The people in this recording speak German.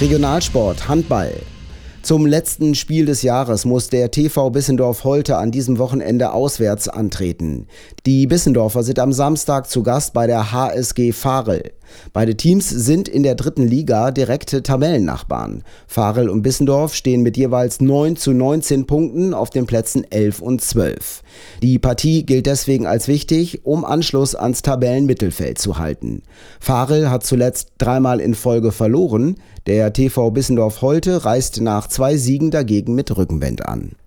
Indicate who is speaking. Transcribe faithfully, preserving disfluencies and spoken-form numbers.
Speaker 1: Regionalsport, Handball. Zum letzten Spiel des Jahres muss der T V Bissendorf-Holte an diesem Wochenende auswärts antreten. Die Bissendorfer sind am Samstag zu Gast bei der H S G Varel. Beide Teams sind in der dritten Liga direkte Tabellennachbarn. Varel und Bissendorf stehen mit jeweils neun zu neunzehn Punkten auf den Plätzen elf und zwölf. Die Partie gilt deswegen als wichtig, um Anschluss ans Tabellenmittelfeld zu halten. Varel hat zuletzt dreimal in Folge verloren. Der T V Bissendorf-Holte reist nach zwei Siegen dagegen mit Rückenwind an.